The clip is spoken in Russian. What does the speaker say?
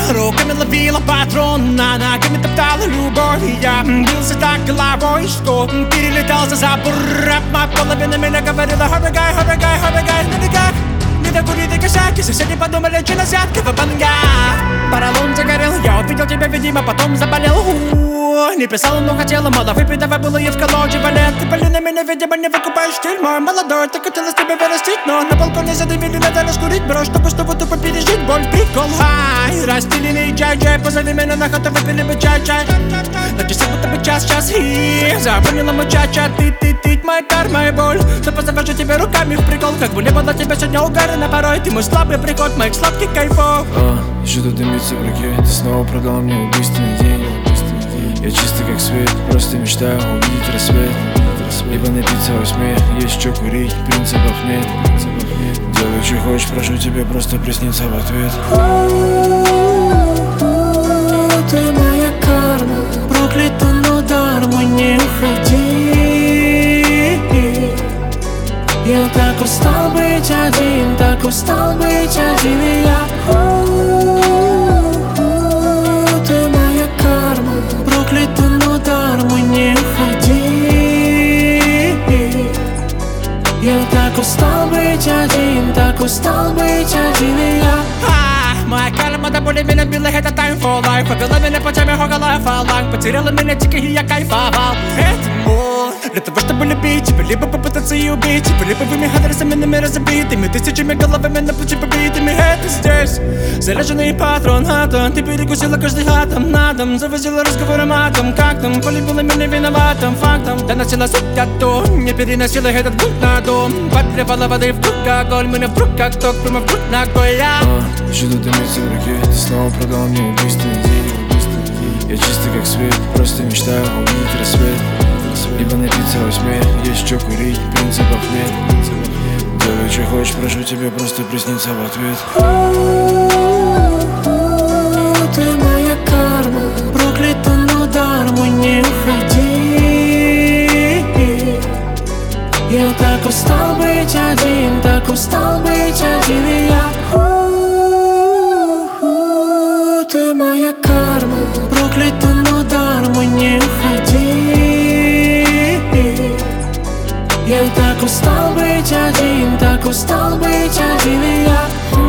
руками ловила патрона, ногами топтала любовь. И я бился так головой, что перелетал за забор. Моя половина меня говорила: Хабигай, Хабигай, Хабигай, на бегах. Не докурили косяки, соседи подумали, что на взятка в банга. Поролон загорел, я увидел тебя, видимо, потом заболел. Не писала, но хотела, мало выпить, давай было и в колоде валет. Ты, блин, на меня, видимо, не выкупаешь стиль мой молодой. Так хотелось тебя вырастить, но на балконе задавили, надо раскурить брошь, чтобы тупо пережить боль. Прикол, хай, расстеленный чай-чай, позови меня на хату, выпили бы чай-чай. На часы будто бы час-час, и запомнила мой ча-ча. Ты, моя карма и боль. Но позавожу тебе руками в прикол, как бы не было тебя сегодня угарно порой. Ты мой слабый приход, моих сладких кайфов. Что-то дымится в руке, ты снова продал мне убийственный день. Я чистый как свет, просто мечтаю увидеть рассвет. Либо напиться во сне, есть что курить, принципов нет. Делай, что хочешь, прошу тебя, просто присниться в ответ. Ты моя карма, проклята, но дарма, не уходи. Я так устал быть один, так устал быть один, и я. Ты моя карма, проклята, но дарма, не уходи. Я так устал быть один, так устал быть один, и я. Моя карма до боли меня била, это time for life. Повела меня по теме хоголая фаланг. Потеряла меня тики, и я кайфовал. Это боль для того, чтобы любить тебя, либо попытаться и убить тебя, либо вымя адресами разбитыми, тысячами головами на плечи побитыми. Это здесь заряженный патрон, атом. Ты перекусила каждый атом на дом, завозила разговором атом. Как там, полюбила меня виноватым фактом. Доносила суть то, не переносила этот бунт на дом. Подливала воды в круг, огонь, меня в круг, как ток, прямо в круг ногой я. Что-то дымится в руке, ты снова продал мне убийственный день. Я чистый как свет, просто мечтаю увидеть рассвет. Либо напиться во сне, есть что курить, принципов нет. Делай, что хочешь, прошу тебя, просто присниться в ответ. Ты моя карма, проклята, но дарма, не уходи. Я так устал быть один, так устал быть один, и я. Ты моя карма, проклята, но дарма, не уходи. Я так устал быть один, так устал быть один, и я.